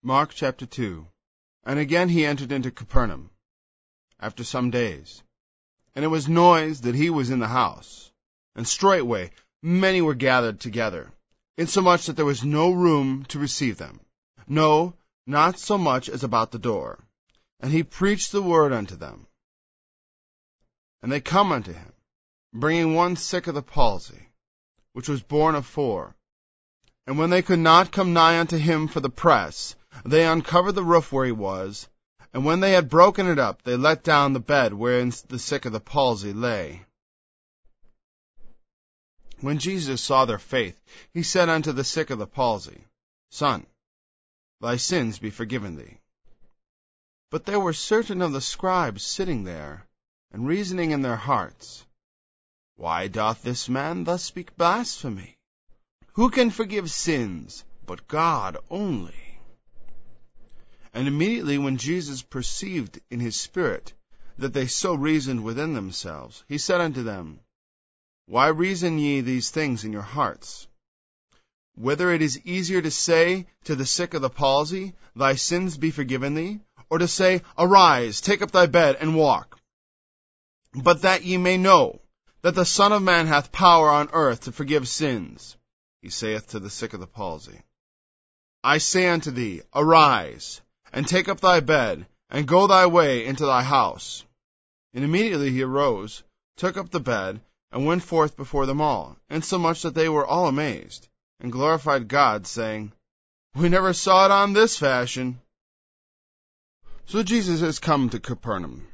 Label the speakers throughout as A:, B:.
A: Mark chapter 2. And again he entered into Capernaum, after some days. And it was noised that he was in the house. And straightway many were gathered together, insomuch that there was no room to receive them, no, not so much as about the door. And he preached the word unto them. And they come unto him, bringing one sick of the palsy, which was borne of 4. And when they could not come nigh unto him for the press, they uncovered the roof where he was, and when they had broken it up, they let down the bed wherein the sick of the palsy lay. When Jesus saw their faith, he said unto the sick of the palsy, Son, thy sins be forgiven thee. But there were certain of the scribes sitting there, and reasoning in their hearts, Why doth this man thus speak blasphemy? Who can forgive sins but God only? And immediately when Jesus perceived in his spirit that they so reasoned within themselves, he said unto them, Why reason ye these things in your hearts? Whether it is easier to say to the sick of the palsy, Thy sins be forgiven thee, or to say, Arise, take up thy bed, and walk. But that ye may know that the Son of Man hath power on earth to forgive sins, he saith to the sick of the palsy, I say unto thee, Arise, and take up thy bed, and go thy way into thy house. And immediately he arose, took up the bed, and went forth before them all, insomuch that they were all amazed, and glorified God, saying, We never saw it on this fashion. So Jesus has come to Capernaum,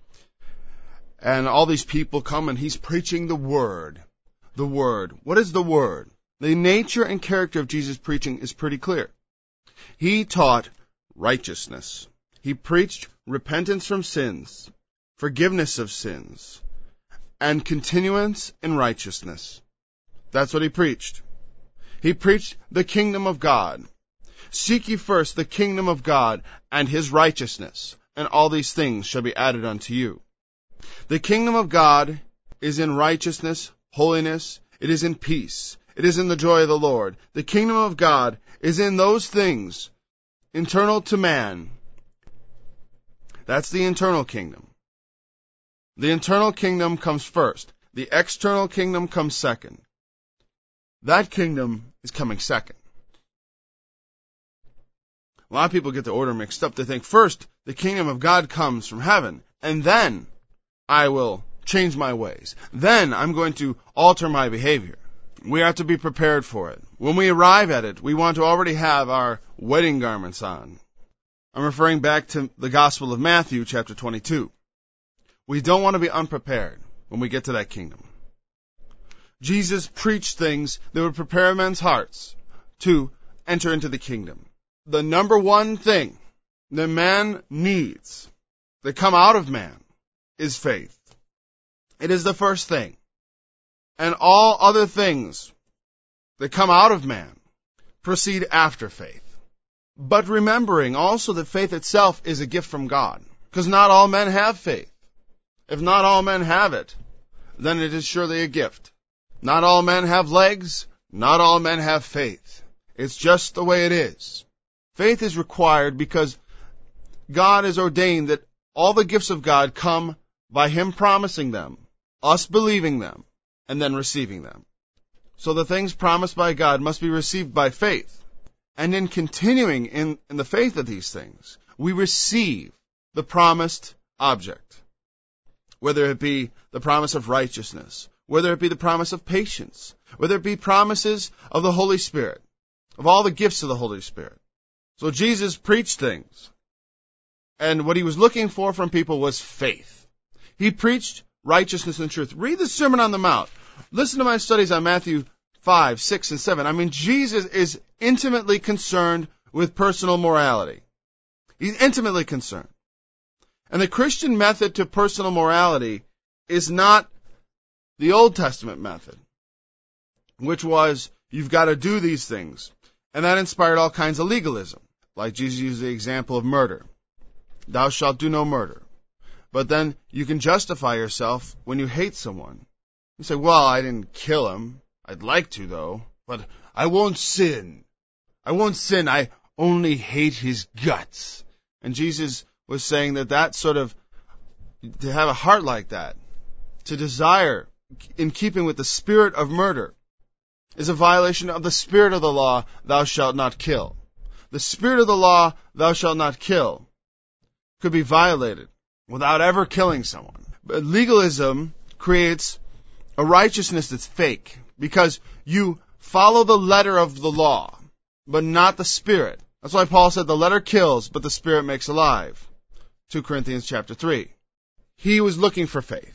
A: and all these people come, and he's preaching the Word. The Word. What is the Word? The nature and character of Jesus' preaching is pretty clear. He taught righteousness. He preached repentance from sins, forgiveness of sins, and continuance in righteousness. That's what he preached. He preached the kingdom of God. Seek ye first the kingdom of God and his righteousness, and all these things shall be added unto you. The kingdom of God is in righteousness, holiness, it is in peace, it is in the joy of the Lord. The kingdom of God is in those things internal to man. That's the internal kingdom. The internal kingdom comes first. The external kingdom comes second. That kingdom is coming second. A lot of people get the order mixed up. They think first the kingdom of God comes from heaven, and then I will change my ways. Then I'm going to alter my behavior. We have to be prepared for it. When we arrive at it, we want to already have our wedding garments on. I'm referring back to the Gospel of Matthew, chapter 22. We don't want to be unprepared when we get to that kingdom. Jesus preached things that would prepare men's hearts to enter into the kingdom. The number one thing that man needs that come out of man is faith. It is the first thing. And all other things that come out of man proceed after faith. But remembering also that faith itself is a gift from God, because not all men have faith. If not all men have it, then it is surely a gift. Not all men have legs, not all men have faith. It's just the way it is. Faith is required because God has ordained that all the gifts of God come by Him promising them, us believing them, and then receiving them. So the things promised by God must be received by faith. And in continuing in the faith of these things, we receive the promised object. Whether it be the promise of righteousness, whether it be the promise of patience, whether it be promises of the Holy Spirit, of all the gifts of the Holy Spirit. So Jesus preached things. And what he was looking for from people was faith. He preached righteousness and truth. Read the Sermon on the Mount. Listen to my studies on Matthew 5, 6, and 7. I mean, Jesus is intimately concerned with personal morality. He's intimately concerned. And the Christian method to personal morality is not the Old Testament method, which was, you've got to do these things. And that inspired all kinds of legalism. Like Jesus used the example of murder. Thou shalt do no murder. But then you can justify yourself when you hate someone. You say, well, I didn't kill him. I'd like to, though. But I won't sin. I won't sin. only hate his guts. And Jesus was saying that sort of, to have a heart like that, to desire in keeping with the spirit of murder, is a violation of the spirit of the law, thou shalt not kill. The spirit of the law, thou shalt not kill, could be violated without ever killing someone. But legalism creates a righteousness that's fake, because you follow the letter of the law, but not the spirit. That's why Paul said the letter kills, but the spirit makes alive. 2 Corinthians chapter 3. He was looking for faith.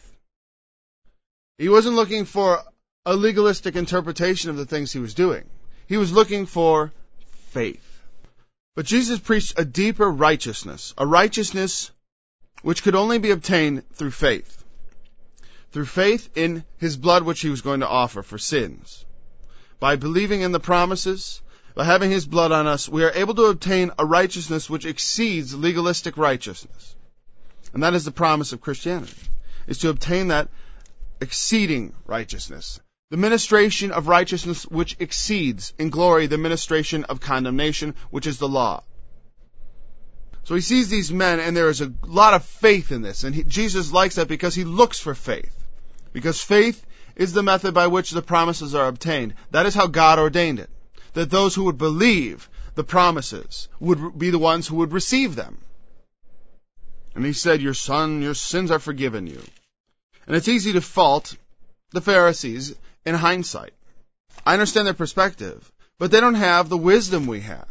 A: He wasn't looking for a legalistic interpretation of the things he was doing. He was looking for faith. But Jesus preached a deeper righteousness, a righteousness which could only be obtained through faith. Through faith in his blood which he was going to offer for sins. By believing in the promises, by having his blood on us, we are able to obtain a righteousness which exceeds legalistic righteousness. And that is the promise of Christianity, is to obtain that exceeding righteousness. The ministration of righteousness which exceeds in glory the ministration of condemnation, which is the law. So he sees these men, and there is a lot of faith in this. And Jesus likes that because he looks for faith. Because faith is the method by which the promises are obtained. That is how God ordained it. That those who would believe the promises would be the ones who would receive them. And he said, your sins are forgiven you. And it's easy to fault the Pharisees in hindsight. I understand their perspective, but they don't have the wisdom we have.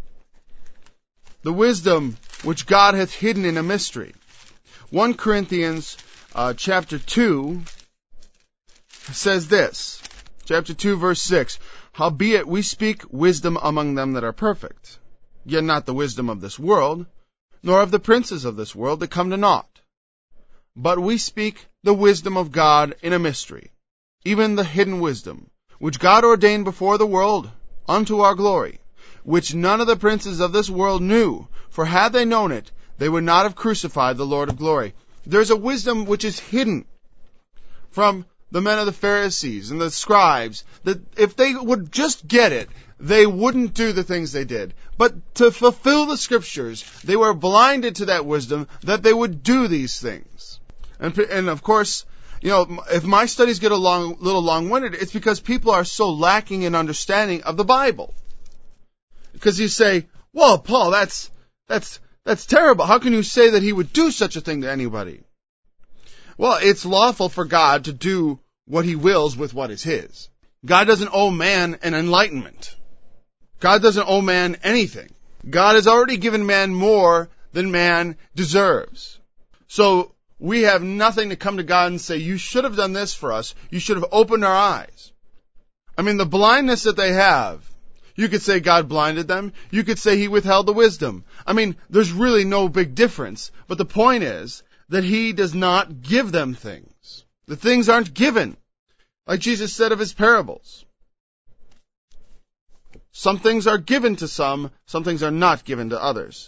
A: The wisdom which God hath hidden in a mystery. 1 Corinthians chapter 2 says this. Chapter 2 verse 6. Howbeit we speak wisdom among them that are perfect, yet not the wisdom of this world, nor of the princes of this world that come to naught. But we speak the wisdom of God in a mystery, even the hidden wisdom, which God ordained before the world unto our glory, which none of the princes of this world knew, for had they known it, they would not have crucified the Lord of glory. There's a wisdom which is hidden from the men of the Pharisees and the scribes, that if they would just get it, they wouldn't do the things they did. But to fulfill the scriptures, they were blinded to that wisdom that they would do these things. And of course, if my studies get a little long-winded, it's because people are so lacking in understanding of the Bible. Because you say, well, Paul, that's terrible. How can you say that he would do such a thing to anybody? Well, it's lawful for God to do what he wills with what is his. God doesn't owe man an enlightenment. God doesn't owe man anything. God has already given man more than man deserves. So we have nothing to come to God and say, you should have done this for us. You should have opened our eyes. I mean, the blindness that they have, you could say God blinded them. You could say he withheld the wisdom. I mean, there's really no big difference. But the point is that he does not give them things. The things aren't given. Like Jesus said of his parables. Some things are given to some things are not given to others.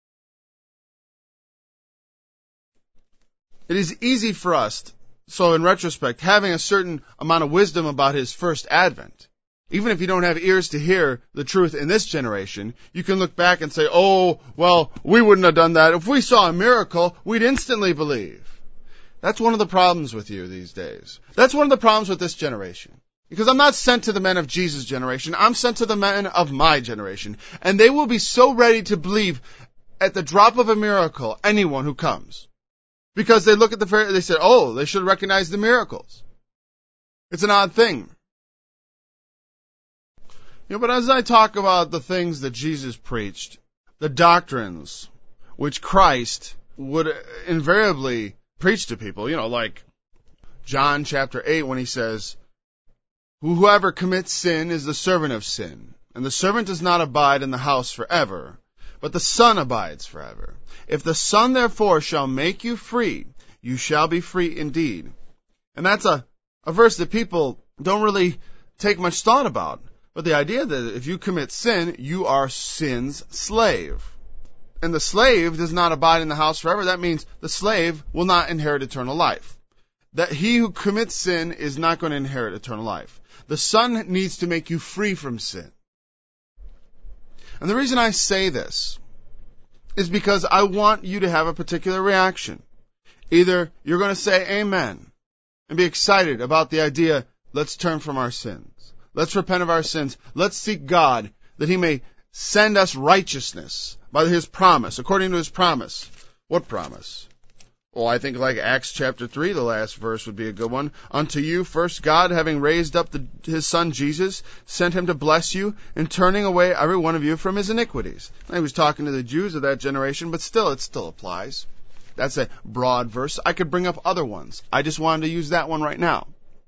A: It is easy for us, so in retrospect, having a certain amount of wisdom about his first advent, even if you don't have ears to hear the truth in this generation, you can look back and say, oh, well, we wouldn't have done that. If we saw a miracle, we'd instantly believe. That's one of the problems with you these days. That's one of the problems with this generation. Because I'm not sent to the men of Jesus' generation. I'm sent to the men of my generation. And they will be so ready to believe at the drop of a miracle anyone who comes. Because they look at they say, oh, they should recognize the miracles. It's an odd thing. But as I talk about the things that Jesus preached, the doctrines which Christ would invariably preach to people, like John chapter 8 when he says, whoever commits sin is the servant of sin, and the servant does not abide in the house forever, but the Son abides forever. If the Son therefore shall make you free, you shall be free indeed. And that's a verse that people don't really take much thought about. But the idea that if you commit sin, you are sin's slave. And the slave does not abide in the house forever. That means the slave will not inherit eternal life. That he who commits sin is not going to inherit eternal life. The Son needs to make you free from sin. And the reason I say this is because I want you to have a particular reaction. Either you're going to say amen and be excited about the idea, let's turn from our sins. Let's repent of our sins. Let's seek God that He may send us righteousness by His promise, according to His promise. What promise? Well, I think like Acts chapter 3, the last verse would be a good one. Unto you, first God, having raised up His Son Jesus, sent Him to bless you, and turning away every one of you from his iniquities. And he was talking to the Jews of that generation, but still, it still applies. That's a broad verse. I could bring up other ones. I just wanted to use that one right now.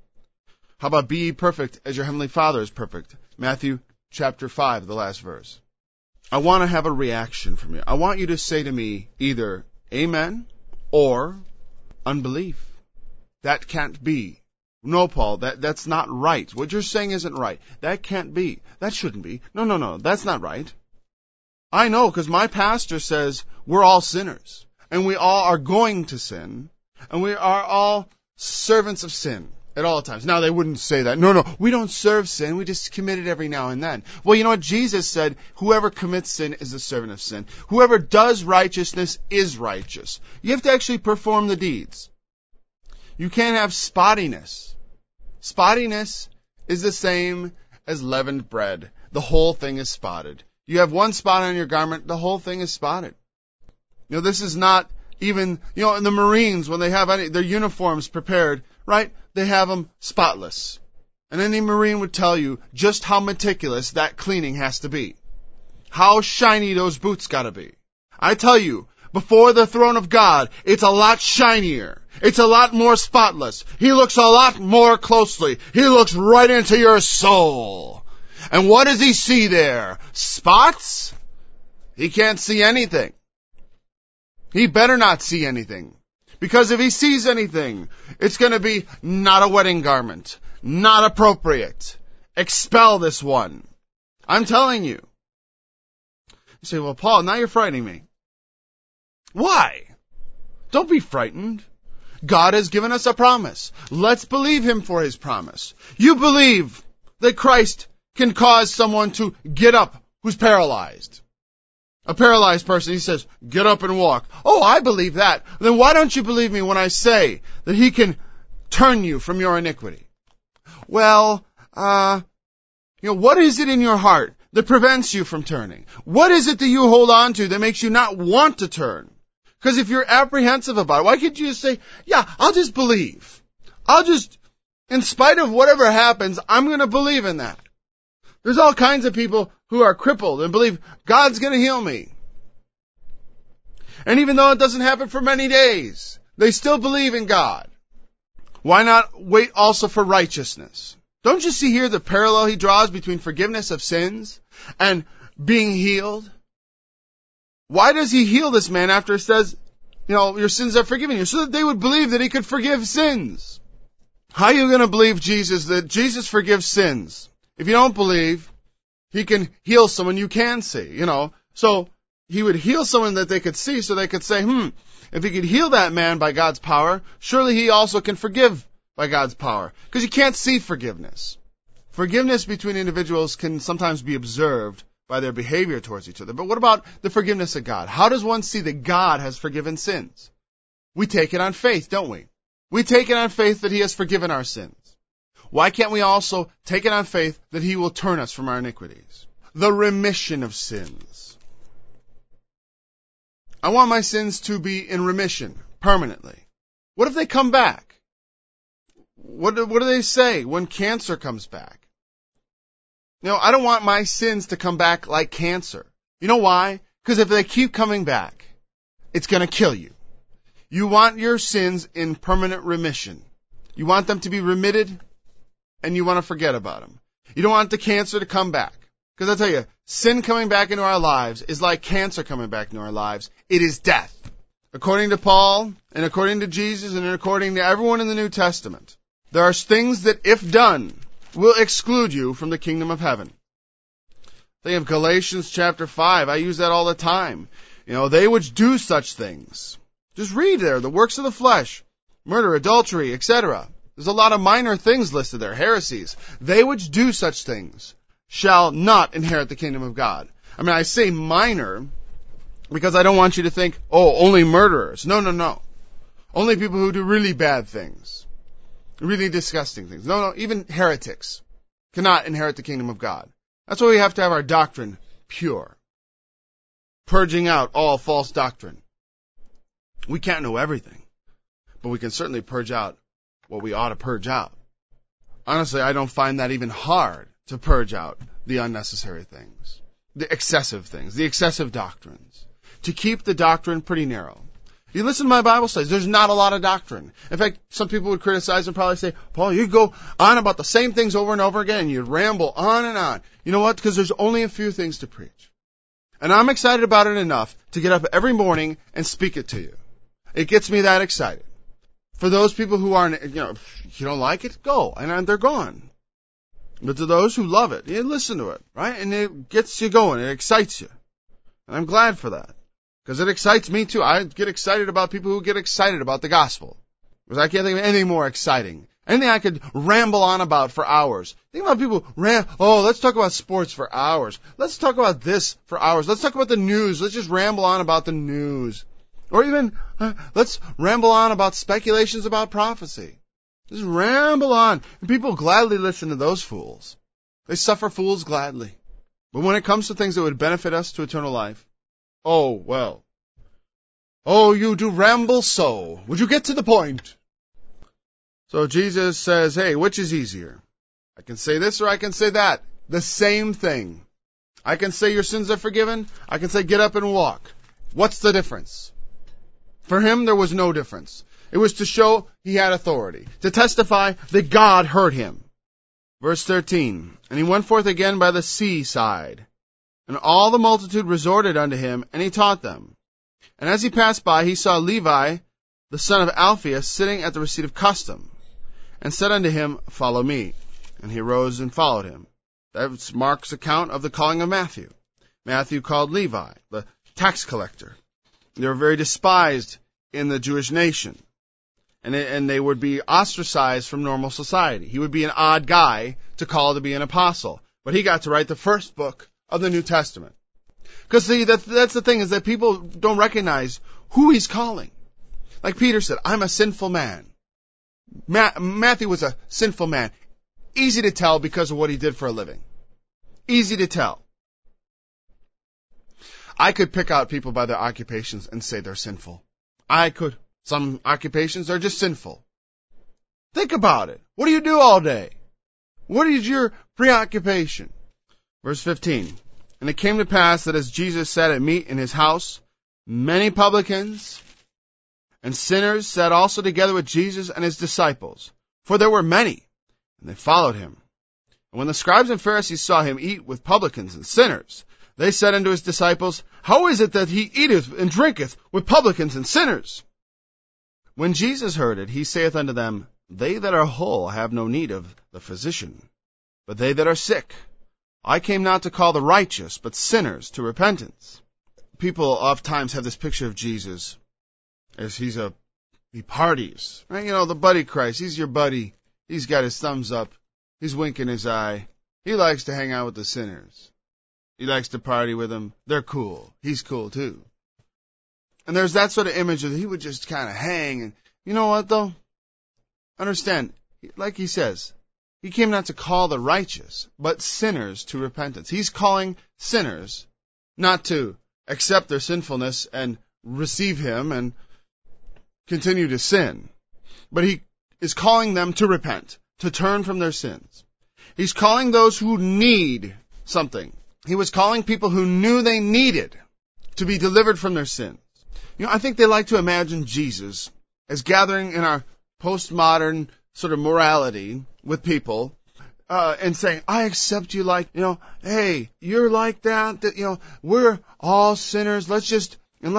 A: How about be ye perfect as your heavenly Father is perfect? Matthew chapter 5, the last verse. I want to have a reaction from you. I want you to say to me either amen or unbelief. That can't be. No, Paul, that's not right. What you're saying isn't right. That can't be. That shouldn't be. No, that's not right. I know, because my pastor says we're all sinners, and we all are going to sin, and we are all servants of sin at all times. Now, they wouldn't say that. No, we don't serve sin. We just commit it every now and then. Well, you know what? Jesus said, whoever commits sin is a servant of sin. Whoever does righteousness is righteous. You have to actually perform the deeds. You can't have spottiness. Spottiness is the same as leavened bread. The whole thing is spotted. You have one spot on your garment, the whole thing is spotted. You know, this is not even, in the Marines, when they have their uniforms prepared, right? They have them spotless. And any Marine would tell you just how meticulous that cleaning has to be. How shiny those boots gotta be. I tell you, before the throne of God, it's a lot shinier. It's a lot more spotless. He looks a lot more closely. He looks right into your soul. And what does He see there? Spots? He can't see anything. He better not see anything. Because if he sees anything, it's going to be not a wedding garment, not appropriate. Expel this one. I'm telling you. You say, well, Paul, now you're frightening me. Why? Don't be frightened. God has given us a promise. Let's believe Him for His promise. You believe that Christ can cause someone to get up who's paralyzed. A paralyzed person, He says, get up and walk. Oh, I believe that. Then why don't you believe me when I say that He can turn you from your iniquity? Well, what is it in your heart that prevents you from turning? What is it that you hold on to that makes you not want to turn? Because if you're apprehensive about it, why can't you just say, yeah, I'll just believe. In spite of whatever happens, I'm going to believe in that. There's all kinds of people who are crippled and believe God's going to heal me. And even though it doesn't happen for many days, they still believe in God. Why not wait also for righteousness? Don't you see here the parallel He draws between forgiveness of sins and being healed? Why does He heal this man after it says, your sins are forgiven you? So that they would believe that He could forgive sins. How are you going to believe Jesus, that Jesus forgives sins? If you don't believe He can heal someone you can see, So He would heal someone that they could see so they could say, if He could heal that man by God's power, surely He also can forgive by God's power. Because you can't see forgiveness. Forgiveness between individuals can sometimes be observed by their behavior towards each other. But what about the forgiveness of God? How does one see that God has forgiven sins? We take it on faith, don't we? We take it on faith that He has forgiven our sins. Why can't we also take it on faith that He will turn us from our iniquities? The remission of sins. I want my sins to be in remission permanently. What if they come back? What do they say when cancer comes back? I don't want my sins to come back like cancer. You know why? Because if they keep coming back, it's going to kill you. You want your sins in permanent remission. You want them to be remitted, and you want to forget about them. You don't want the cancer to come back. Because I tell you, sin coming back into our lives is like cancer coming back into our lives. It is death. According to Paul, and according to Jesus, and according to everyone in the New Testament, there are things that, if done, will exclude you from the kingdom of heaven. Think of Galatians chapter 5. I use that all the time. They which do such things. Just read there, the works of the flesh, murder, adultery, etc. There's a lot of minor things listed there, heresies. They which do such things shall not inherit the kingdom of God. I mean, I say minor because I don't want you to think, oh, only murderers. No. Only people who do really bad things, really disgusting things. No, even heretics cannot inherit the kingdom of God. That's why we have to have our doctrine pure, purging out all false doctrine. We can't know everything, but we can certainly purge out what we ought to purge out. Honestly, I don't find that even hard to purge out the unnecessary things, the excessive things, the excessive doctrines, to keep the doctrine pretty narrow. You listen to my Bible studies, there's not a lot of doctrine. In fact, some people would criticize and probably say, Paul, you go on about the same things over and over again, and you ramble on and on. You know what? Because there's only a few things to preach. And I'm excited about it enough to get up every morning and speak it to you. It gets me that excited. For those people who aren't, if you don't like it, go, and they're gone. But to those who love it, you listen to it, right? And it gets you going, it excites you. And I'm glad for that. Because it excites me too. I get excited about people who get excited about the gospel. Because I can't think of anything more exciting. Anything I could ramble on about for hours. Think about people let's talk about sports for hours. Let's talk about this for hours. Let's talk about the news. Let's just ramble on about the news. Or even, let's ramble on about speculations about prophecy. Just ramble on. And people gladly listen to those fools. They suffer fools gladly. But when it comes to things that would benefit us to eternal life, you do ramble so. Would you get to the point? So Jesus says, hey, which is easier? I can say this or I can say that. The same thing. I can say your sins are forgiven. I can say get up and walk. What's the difference? For him, there was no difference. It was to show he had authority, to testify that God heard him. Verse 13, and he went forth again by the seaside, and all the multitude resorted unto him, and he taught them. And as he passed by, he saw Levi, the son of Alphaeus, sitting at the receipt of custom, and said unto him, Follow me. And he arose and followed him. That's Mark's account of the calling of Matthew. Matthew called Levi, the tax collector. They were very despised in the Jewish nation. And they would be ostracized from normal society. He would be an odd guy to call to be an apostle. But he got to write the first book of the New Testament. Because see, that's the thing, is that people don't recognize who he's calling. Like Peter said, I'm a sinful man. Matthew was a sinful man. Easy to tell because of what he did for a living. Easy to tell. I could pick out people by their occupations and say they're sinful. I could. Some occupations are just sinful. Think about it. What do you do all day? What is your preoccupation? Verse 15. And it came to pass that as Jesus sat at meat in his house, many publicans and sinners sat also together with Jesus and his disciples. For there were many, and they followed him. And when the scribes and Pharisees saw him eat with publicans and sinners, they said unto his disciples, How is it that he eateth and drinketh with publicans and sinners? When Jesus heard it, he saith unto them, They that are whole have no need of the physician, but they that are sick. I came not to call the righteous, but sinners to repentance. People oftentimes have this picture of Jesus as he parties. Right? The buddy Christ. He's your buddy. He's got his thumbs up. He's winking his eye. He likes to hang out with the sinners. He likes to party with them. They're cool. He's cool too. And there's that sort of image that he would just kind of hang. And you know what, though? Understand, like he says, he came not to call the righteous, but sinners to repentance. He's calling sinners not to accept their sinfulness and receive him and continue to sin. But he is calling them to repent, to turn from their sins. He's calling those who need something. He was calling people who knew they needed to be delivered from their sins. I think they like to imagine Jesus as gathering in our postmodern sort of morality with people and saying, I accept you like, hey, you're like that, we're all sinners. Let's just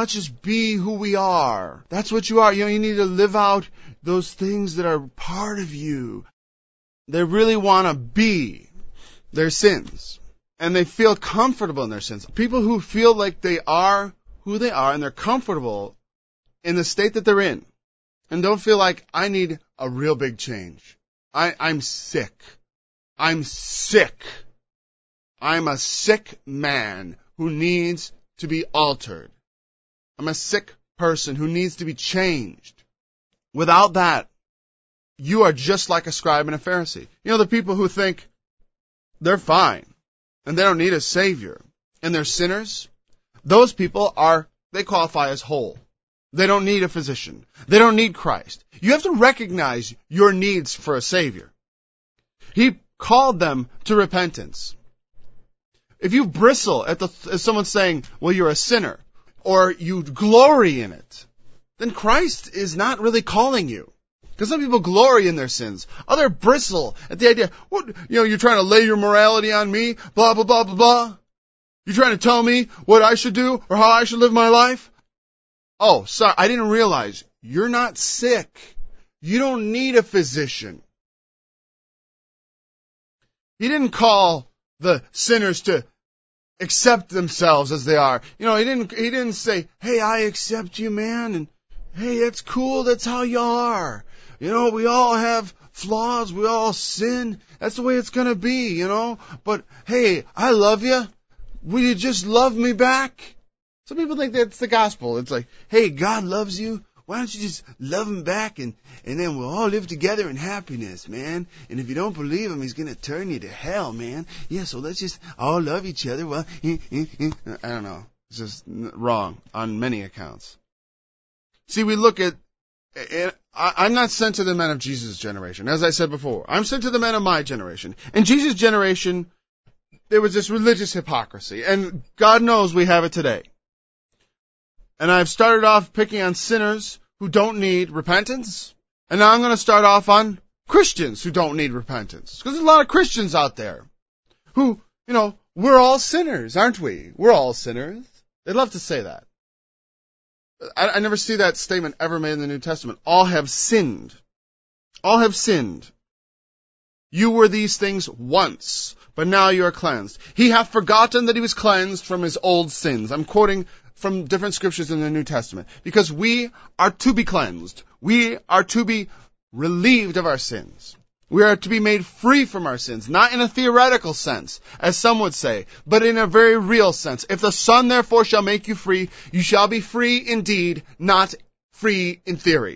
A: be who we are. That's what you are. You need to live out those things that are part of you. They really want to be their sins. And they feel comfortable in their sins. People who feel like they are who they are and they're comfortable in the state that they're in and don't feel like I need a real big change. I'm sick. I'm sick. I'm a sick man who needs to be altered. I'm a sick person who needs to be changed. Without that, you are just like a scribe and a Pharisee. You know, the people who think they're fine and they don't need a Savior and they're sinners, those people they qualify as whole. They don't need a physician. They don't need Christ. You have to recognize your needs for a Savior. He called them to repentance. If you bristle at someone saying, well, you're a sinner, or you glory in it, then Christ is not really calling you. Because some people glory in their sins. Others bristle at the idea, you're trying to lay your morality on me, blah, blah, blah, blah, blah. You're trying to tell me what I should do or how I should live my life? Oh, sorry, I didn't realize. You're not sick. You don't need a physician. He didn't call the sinners to accept themselves as they are. He didn't say, hey, I accept you, man, and hey, that's cool, that's how you are. We all have flaws, we all sin. That's the way it's going to be, But hey, I love you. Will you just love me back? Some people think that's the gospel. It's like, hey, God loves you. Why don't you just love him back and then we'll all live together in happiness, man. And if you don't believe him, he's going to turn you to hell, man. Yeah, so let's just all love each other. Well, I don't know. It's just wrong on many accounts. See, we look at, I'm not sent to the men of Jesus' generation. As I said before, I'm sent to the men of my generation. In Jesus' generation, there was this religious hypocrisy. And God knows we have it today. And I've started off picking on sinners who don't need repentance. And now I'm going to start off on Christians who don't need repentance. Because there's a lot of Christians out there who, we're all sinners, aren't we? We're all sinners. They'd love to say that. I never see that statement ever made in the New Testament. All have sinned. All have sinned. You were these things once, but now you are cleansed. He hath forgotten that he was cleansed from his old sins. I'm quoting from different scriptures in the New Testament. Because we are to be cleansed. We are to be relieved of our sins. We are to be made free from our sins. Not in a theoretical sense, as some would say, but in a very real sense. If the Son therefore shall make you free, you shall be free indeed, not free in theory.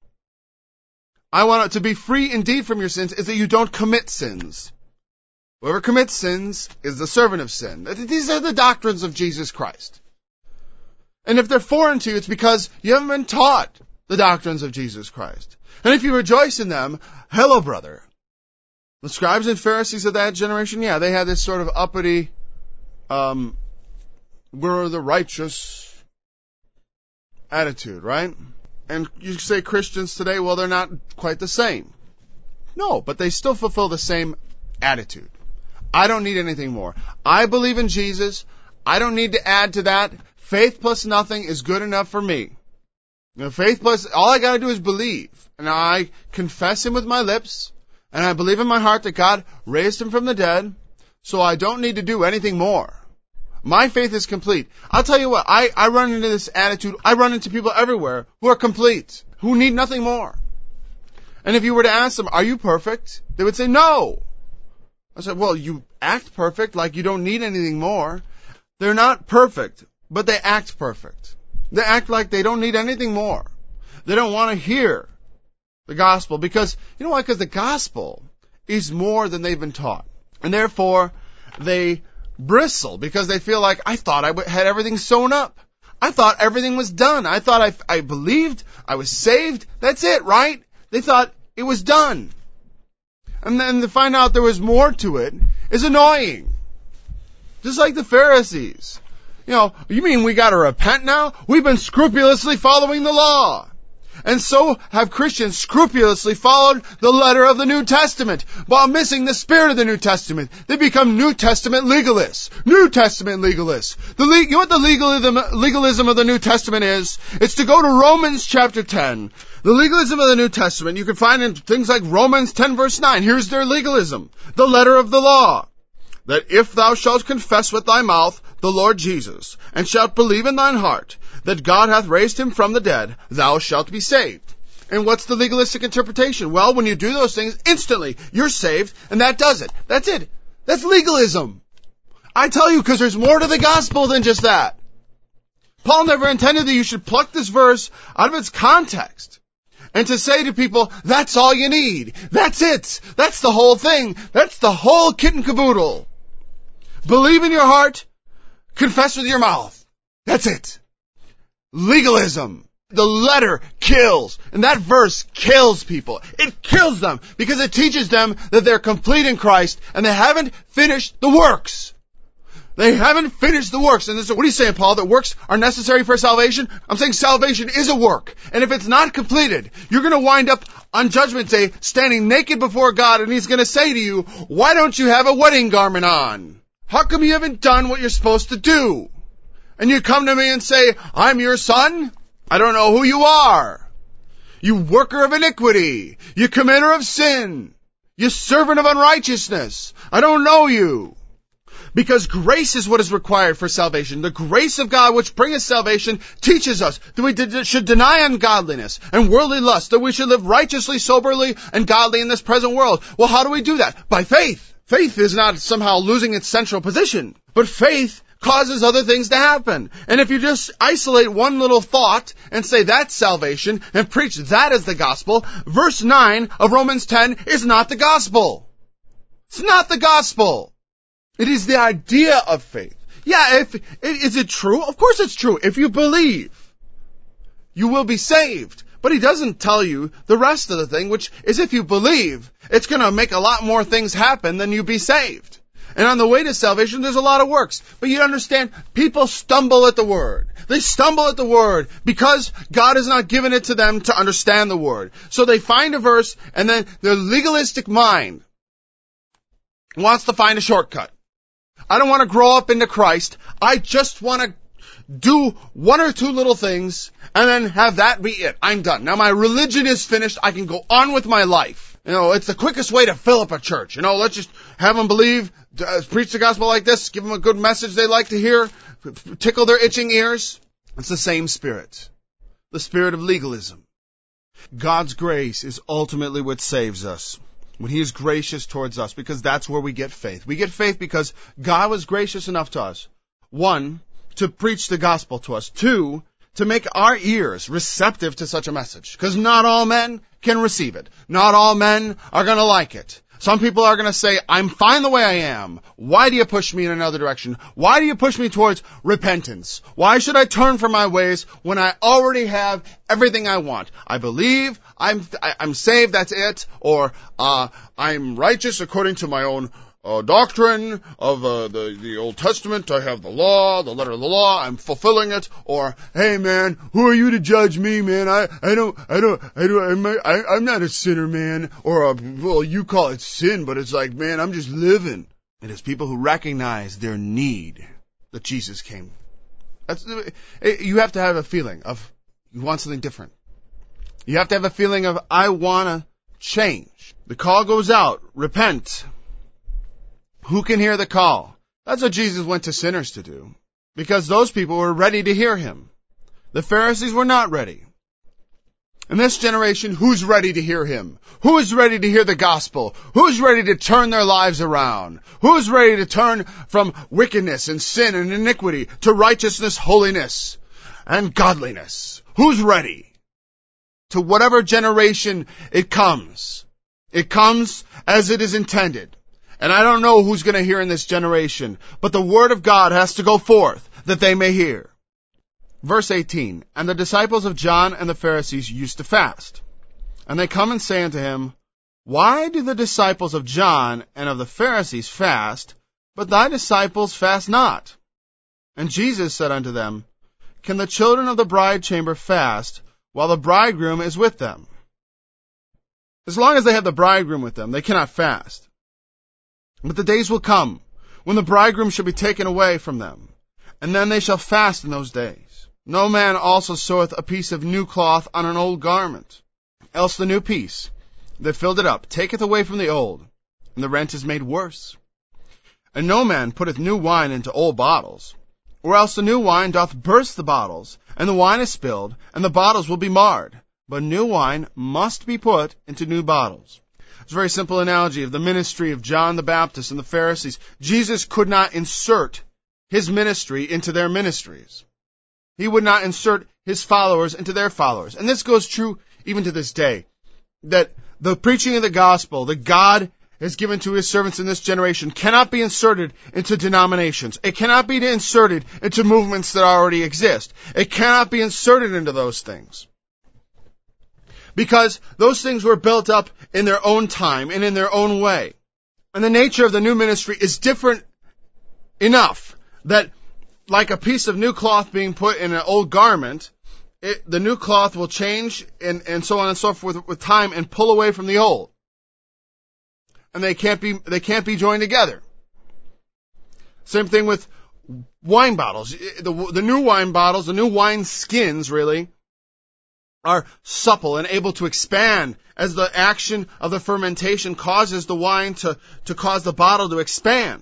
A: I want it to be free indeed from your sins is that you don't commit sins. Whoever commits sins is the servant of sin. These are the doctrines of Jesus Christ. And if they're foreign to you, it's because you haven't been taught the doctrines of Jesus Christ. And if you rejoice in them, hello, brother. The scribes and Pharisees of that generation, they had this sort of uppity, we're the righteous attitude, right? And you say Christians today, well, they're not quite the same. No, but they still fulfill the same attitude. I don't need anything more. I believe in Jesus. I don't need to add to that. Faith plus nothing is good enough for me. Faith plus, all I gotta do is believe. And I confess him with my lips, and I believe in my heart that God raised him from the dead, so I don't need to do anything more. My faith is complete. I'll tell you what, I run into this attitude, I run into people everywhere who are complete, who need nothing more. And if you were to ask them, are you perfect? They would say, no. I said, well, you act perfect, like you don't need anything more. They're not perfect, but they act perfect. They act like they don't need anything more. They don't want to hear the gospel because, you know why? Because the gospel is more than they've been taught. And therefore, they bristle because they feel like, I thought I had everything sewn up. I thought everything was done. I thought I believed, I was saved. That's it, right? They thought it was done. And then to find out there was more to it is annoying. Just like the Pharisees. You mean we got to repent now? We've been scrupulously following the law. And so have Christians scrupulously followed the letter of the New Testament while missing the spirit of the New Testament. They become New Testament legalists. New Testament legalists. You know what the legalism of the New Testament is? It's to go to Romans chapter 10. The legalism of the New Testament you can find in things like Romans 10 verse 9. Here's their legalism. The letter of the law. That if thou shalt confess with thy mouth the Lord Jesus, and shalt believe in thine heart that God hath raised him from the dead, thou shalt be saved. And what's the legalistic interpretation? Well, when you do those things, instantly you're saved, and that does it. That's it. That's legalism. I tell you, because there's more to the gospel than just that. Paul never intended that you should pluck this verse out of its context and to say to people, that's all you need. That's it. That's the whole thing. That's the whole kit and caboodle. Believe in your heart, confess with your mouth. That's it. Legalism. The letter kills. And that verse kills people. It kills them because it teaches them that they're complete in Christ and they haven't finished the works. They haven't finished the works. And this is, what are you saying, Paul? That works are necessary for salvation? I'm saying salvation is a work. And if it's not completed, you're going to wind up on Judgment Day standing naked before God, and He's going to say to you, why don't you have a wedding garment on? How come you haven't done what you're supposed to do? And you come to me and say, I'm your son? I don't know who you are. You worker of iniquity. You committer of sin. You servant of unrighteousness. I don't know you. Because grace is what is required for salvation. The grace of God which bringeth salvation teaches us that we should deny ungodliness and worldly lust, that we should live righteously, soberly, and godly in this present world. Well, how do we do that? By faith. Faith is not somehow losing its central position, but faith causes other things to happen. And if you just isolate one little thought and say that's salvation and preach that as the gospel, verse 9 of Romans 10 is not the gospel. It's not the gospel. It is the idea of faith. Yeah, is it true? Of course it's true. If you believe, you will be saved. But he doesn't tell you the rest of the thing, which is if you believe, it's going to make a lot more things happen than you be saved. And on the way to salvation, there's a lot of works. But you understand, people stumble at the Word. They stumble at the Word because God has not given it to them to understand the Word. So they find a verse, and then their legalistic mind wants to find a shortcut. I don't want to grow up into Christ. I just want to do one or two little things and then have that be it. I'm done. Now my religion is finished. I can go on with my life. It's the quickest way to fill up a church. Let's just have them believe, preach the gospel like this, give them a good message they like to hear, tickle their itching ears. It's the same spirit. The spirit of legalism. God's grace is ultimately what saves us. When He is gracious towards us, because that's where we get faith. We get faith because God was gracious enough to us. 1, to preach the gospel to us. 2, to make our ears receptive to such a message. Because not all men can receive it. Not all men are going to like it. Some people are going to say, I'm fine the way I am. Why do you push me in another direction? Why do you push me towards repentance? Why should I turn from my ways when I already have everything I want? I believe, I'm saved, that's it. Or, I'm righteous according to my own doctrine of the Old Testament. I have the law, the letter of the law. I'm fulfilling it. Or, hey man, who are you to judge me, man? I'm not a sinner, man. Or, well, you call it sin, but it's like, man, I'm just living. It is people who recognize their need that Jesus came. You have to have a feeling of you want something different. You have to have a feeling of I want to change. The call goes out. Repent. Who can hear the call? That's what Jesus went to sinners to do. Because those people were ready to hear Him. The Pharisees were not ready. In this generation, who's ready to hear Him? Who is ready to hear the gospel? Who's ready to turn their lives around? Who's ready to turn from wickedness and sin and iniquity to righteousness, holiness, and godliness? Who's ready? To whatever generation it comes. It comes as it is intended. And I don't know who's going to hear in this generation, but the word of God has to go forth that they may hear. Verse 18, and the disciples of John and the Pharisees used to fast. And they come and say unto him, why do the disciples of John and of the Pharisees fast, but thy disciples fast not? And Jesus said unto them, can the children of the bride chamber fast while the bridegroom is with them? As long as they have the bridegroom with them, they cannot fast. But the days will come when the bridegroom shall be taken away from them, and then they shall fast in those days. No man also seweth a piece of new cloth on an old garment, else the new piece that filled it up taketh away from the old, and the rent is made worse. And no man putteth new wine into old bottles, or else the new wine doth burst the bottles, and the wine is spilled, and the bottles will be marred. But new wine must be put into new bottles. It's a very simple analogy of the ministry of John the Baptist and the Pharisees. Jesus could not insert his ministry into their ministries. He would not insert his followers into their followers. And this goes true even to this day. That the preaching of the gospel that God has given to his servants in this generation cannot be inserted into denominations. It cannot be inserted into movements that already exist. It cannot be inserted into those things. Because those things were built up in their own time and in their own way. And the nature of the new ministry is different enough that, like a piece of new cloth being put in an old garment, the new cloth will change and so on and so forth with time and pull away from the old. And they can't be joined together. Same thing with wine bottles. The new wine bottles, the new wine skins really, are supple and able to expand as the action of the fermentation causes the wine to cause the bottle to expand.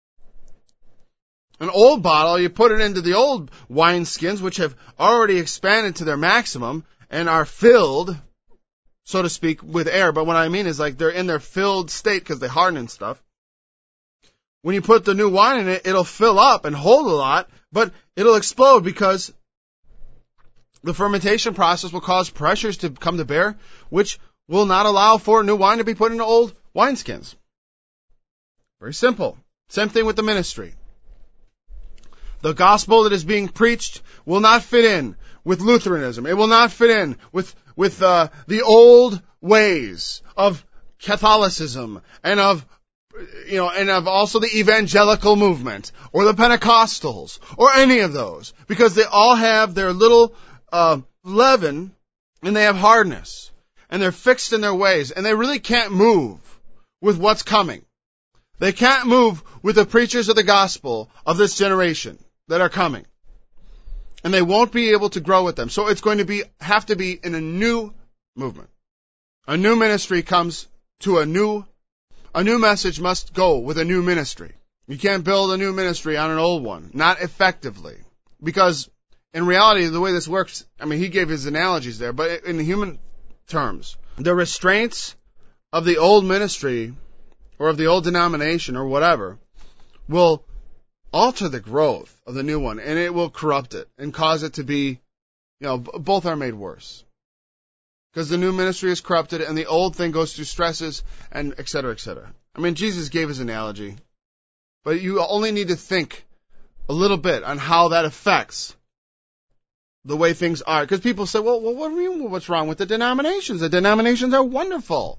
A: An old bottle, you put it into the old wine skins, which have already expanded to their maximum and are filled, so to speak, with air. But what I mean is like they're in their filled state because they harden and stuff. When you put the new wine in it, it'll fill up and hold a lot, but it'll explode because the fermentation process will cause pressures to come to bear, which will not allow for new wine to be put into old wineskins. Very simple. Same thing with the ministry. The gospel that is being preached will not fit in with Lutheranism. It will not fit in with the old ways of Catholicism and of also the evangelical movement or the Pentecostals or any of those, because they all have their little leaven and they have hardness and they're fixed in their ways and they really can't move with what's coming. They can't move with the preachers of the gospel of this generation that are coming. And they won't be able to grow with them. So it's going to have to be in a new movement. A new ministry comes to a new message must go with a new ministry. You can't build a new ministry on an old one. Not effectively. Because in reality, the way this works, he gave his analogies there, but in human terms, the restraints of the old ministry or of the old denomination or whatever will alter the growth of the new one, and it will corrupt it and cause it to be, both are made worse. Because the new ministry is corrupted and the old thing goes through stresses and et cetera, et cetera. Jesus gave his analogy, but you only need to think a little bit on how that affects the way things are. Because people say, well, what do you mean, what's wrong with the denominations? The denominations are wonderful.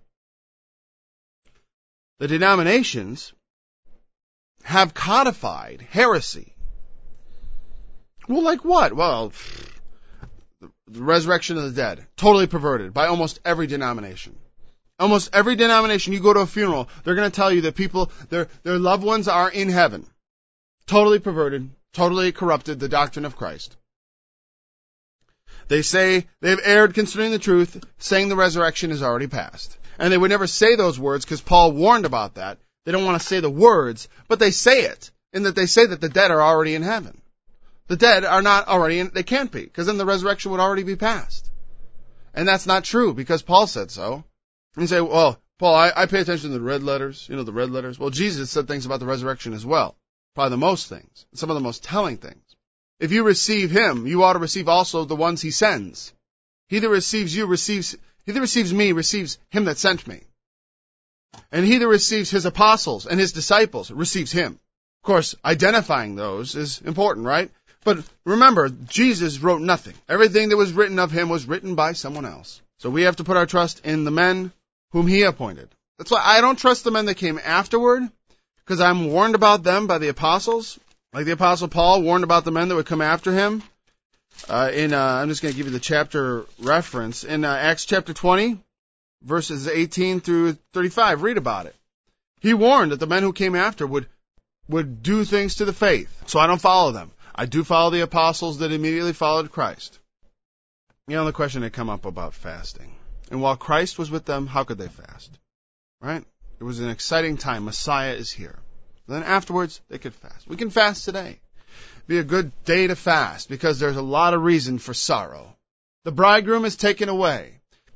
A: The denominations have codified heresy. Well, like what? Well, the resurrection of the dead, totally perverted by almost every denomination. Almost every denomination, you go to a funeral, they're going to tell you that people, their loved ones are in heaven. Totally perverted, totally corrupted the doctrine of Christ. They say they've erred concerning the truth, saying the resurrection is already past. And they would never say those words because Paul warned about that. They don't want to say the words, but they say it, in that they say that the dead are already in heaven. The dead are not already in, they can't be, because then the resurrection would already be past. And that's not true, because Paul said so. And you say, well, Paul, I pay attention to the red letters, the red letters. Well, Jesus said things about the resurrection as well. Probably the most things, some of the most telling things. If you receive him, you ought to receive also the ones he sends. He that receives me receives him that sent me. And he that receives his apostles and his disciples receives him. Of course, identifying those is important, right? But remember, Jesus wrote nothing. Everything that was written of him was written by someone else. So we have to put our trust in the men whom he appointed. That's why I don't trust the men that came afterward, because I'm warned about them by the apostles. Like the apostle Paul warned about the men that would come after him. I'm just going to give you the chapter reference. In Acts chapter 20, verses 18 through 35, read about it. He warned that the men who came after would do things to the faith. So I don't follow them. I do follow the apostles that immediately followed Christ. The question had come up about fasting. And while Christ was with them, how could they fast? Right? It was an exciting time. Messiah is here. Then afterwards, they could fast. We can fast today. Be a good day to fast because there's a lot of reason for sorrow. The bridegroom is taken away.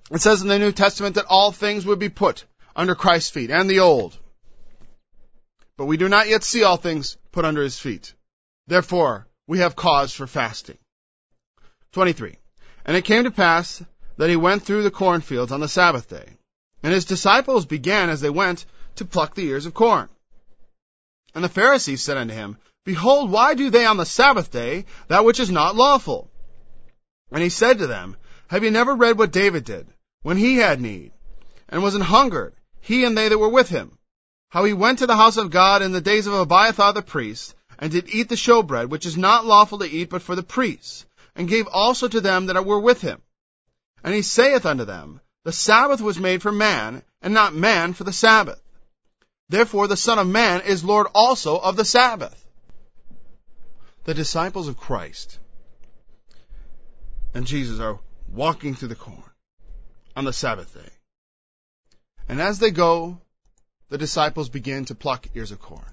A: It says in the New Testament that all things would be put under Christ's feet, and the old. But we do not yet see all things put under his feet. Therefore, we have cause for fasting. 23. And it came to pass that he went through the cornfields on the Sabbath day. And his disciples began as they went to pluck the ears of corn. And the Pharisees said unto him, Behold, why do they on the Sabbath day that which is not lawful? And he said to them, Have ye never read what David did, when he had need, and was an hungered, he and they that were with him? How he went to the house of God in the days of Abiathar the priest, and did eat the showbread, which is not lawful to eat but for the priests, and gave also to them that were with him. And he saith unto them, The Sabbath was made for man, and not man for the Sabbath. Therefore the Son of Man is Lord also of the Sabbath. The disciples of Christ and Jesus are walking through the corn on the Sabbath day. And as they go, the disciples begin to pluck ears of corn.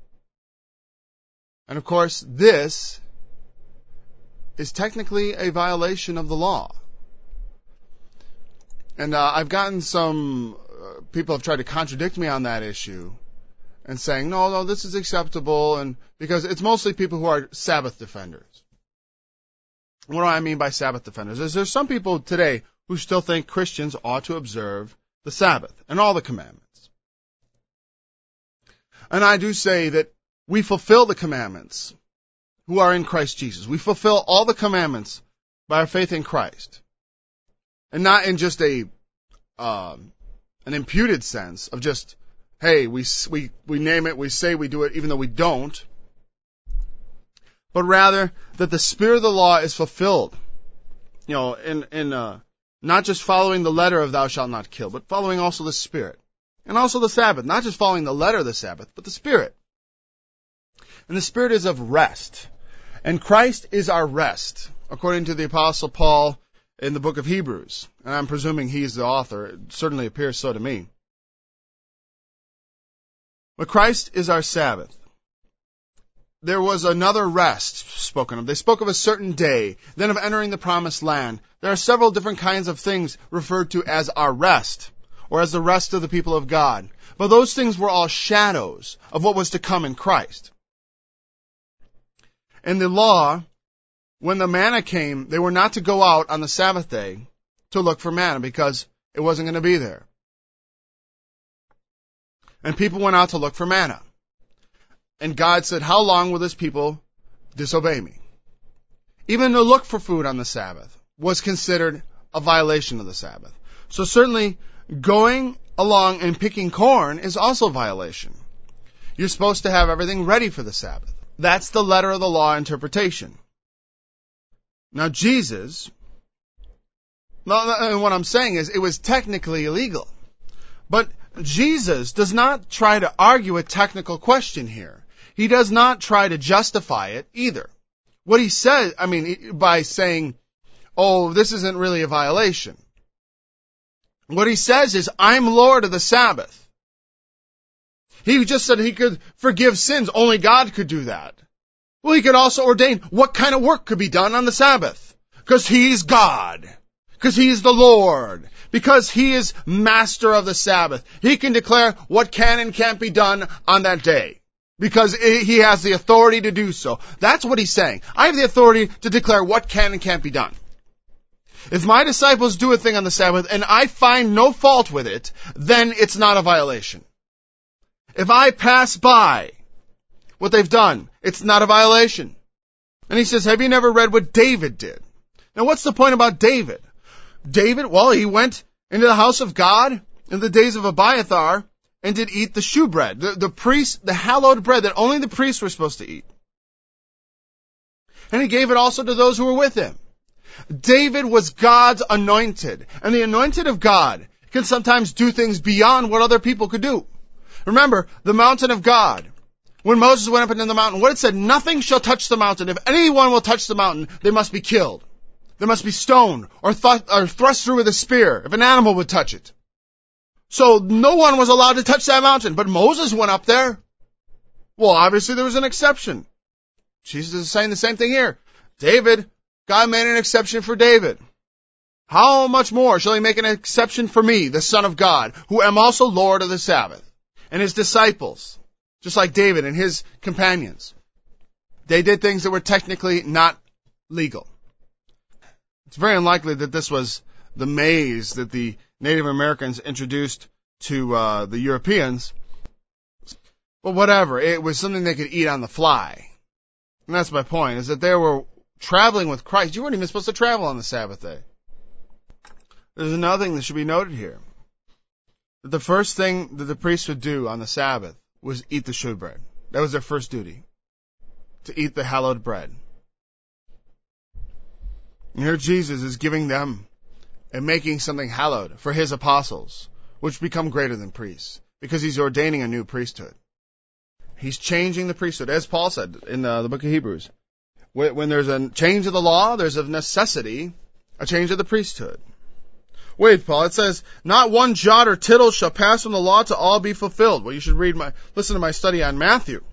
A: And of course, this is technically a violation of the law. And I've gotten some people have tried to contradict me on that issue and saying, no, this is acceptable, and because it's mostly people who are Sabbath defenders. What do I mean by Sabbath defenders? There's some people today who still think Christians ought to observe the Sabbath and all the commandments. And I do say that we fulfill the commandments who are in Christ Jesus. We fulfill all the commandments by our faith in Christ. And not in just an imputed sense of just, hey, we name it, we say we do it, even though we don't. But rather that the spirit of the law is fulfilled. You know, in not just following the letter of thou shalt not kill, but following also the spirit. And also the Sabbath. Not just following the letter of the Sabbath, but the spirit. And the spirit is of rest. And Christ is our rest, according to the Apostle Paul in the book of Hebrews. And I'm presuming he's the author. It certainly appears so to me. But Christ is our Sabbath. There was another rest spoken of. They spoke of a certain day, then of entering the promised land. There are several different kinds of things referred to as our rest, or as the rest of the people of God. But those things were all shadows of what was to come in Christ. In the law, when the manna came, they were not to go out on the Sabbath day to look for manna because it wasn't going to be there. And people went out to look for manna. And God said, how long will this people disobey me? Even to look for food on the Sabbath was considered a violation of the Sabbath. So certainly going along and picking corn is also a violation. You're supposed to have everything ready for the Sabbath. That's the letter of the law interpretation. Now Jesus, what I'm saying is it was technically illegal. But Jesus does not try to argue a technical question here. He does not try to justify it either. What he says, by saying, oh, this isn't really a violation. What he says is, I'm Lord of the Sabbath. He just said he could forgive sins. Only God could do that. Well, he could also ordain what kind of work could be done on the Sabbath. Because he's God. Because he's the Lord. Because he is master of the Sabbath. He can declare what can and can't be done on that day. Because he has the authority to do so. That's what he's saying. I have the authority to declare what can and can't be done. If my disciples do a thing on the Sabbath and I find no fault with it, then it's not a violation. If I pass by what they've done, it's not a violation. And he says, have you never read what David did? Now what's the point about David? David, well, he went into the house of God in the days of Abiathar and did eat the shewbread, the hallowed bread that only the priests were supposed to eat. And he gave it also to those who were with him. David was God's anointed, and the anointed of God can sometimes do things beyond what other people could do. Remember, the mountain of God. When Moses went up into the mountain, what it said, nothing shall touch the mountain. If anyone will touch the mountain, they must be killed. They must be stoned or thrust through with a spear if an animal would touch it. So no one was allowed to touch that mountain, but Moses went up there. Well, obviously there was an exception. Jesus is saying the same thing here. God made an exception for David. how much more shall he make an exception for me, the Son of God, who am also Lord of the Sabbath? And his disciples, just like David and his companions, they did things that were technically not legal. It's very unlikely that this was the maize that the Native Americans introduced to the Europeans. But whatever, it was something they could eat on the fly. And that's my point, is that they were traveling with Christ. You weren't even supposed to travel on the Sabbath day. There's another thing that should be noted here. The first thing that the priests would do on the Sabbath was eat the showbread. That was their first duty, to eat the hallowed bread. And here Jesus is giving them and making something hallowed for his apostles, which become greater than priests, because he's ordaining a new priesthood. He's changing the priesthood, as Paul said in the book of Hebrews. When there's a change of the law, there's of necessity a change of the priesthood. Wait, Paul, it says, not one jot or tittle shall pass from the law to all be fulfilled. Well, you should listen to my study on Matthew.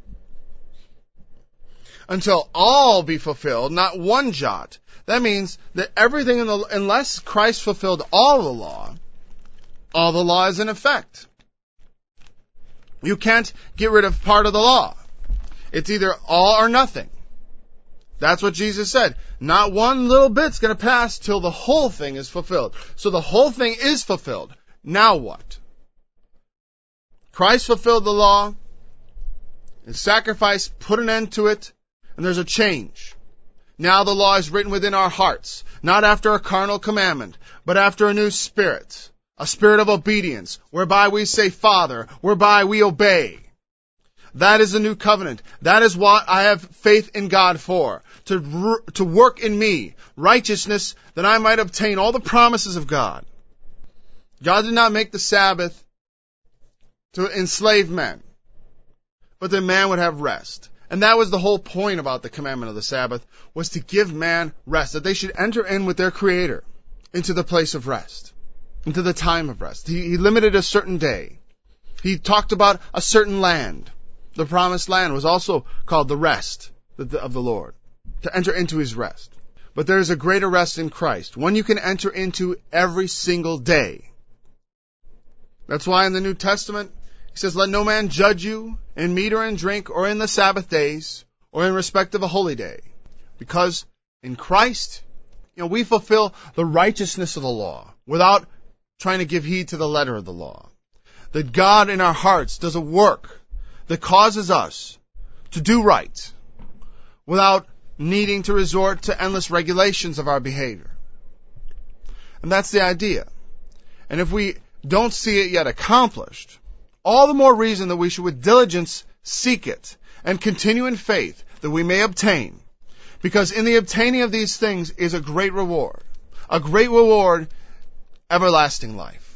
A: Until all be fulfilled, not one jot. That means that everything unless Christ fulfilled all the law is in effect. You can't get rid of part of the law. It's either all or nothing. That's what Jesus said. Not one little bit's going to pass till the whole thing is fulfilled. So the whole thing is fulfilled. Now what? Christ fulfilled the law. His sacrifice put an end to it. And there's a change. Now the law is written within our hearts. Not after a carnal commandment, but after a new spirit. A spirit of obedience, whereby we say, Father, whereby we obey. That is the new covenant. That is what I have faith in God for. To work in me righteousness that I might obtain all the promises of God. God did not make the Sabbath to enslave men, but that man would have rest. And that was the whole point about the commandment of the Sabbath, was to give man rest, that they should enter in with their Creator into the place of rest, into the time of rest. He limited a certain day. He talked about a certain land. The promised land was also called the rest of the Lord, to enter into his rest. But there is a greater rest in Christ, one you can enter into every single day. That's why in the New Testament, he says, let no man judge you in meat or in drink or in the Sabbath days or in respect of a holy day. Because in Christ, we fulfill the righteousness of the law without trying to give heed to the letter of the law. That God in our hearts does a work that causes us to do right without needing to resort to endless regulations of our behavior. And that's the idea. And if we don't see it yet accomplished, all the more reason that we should with diligence seek it and continue in faith that we may obtain. Because in the obtaining of these things is a great reward, everlasting life.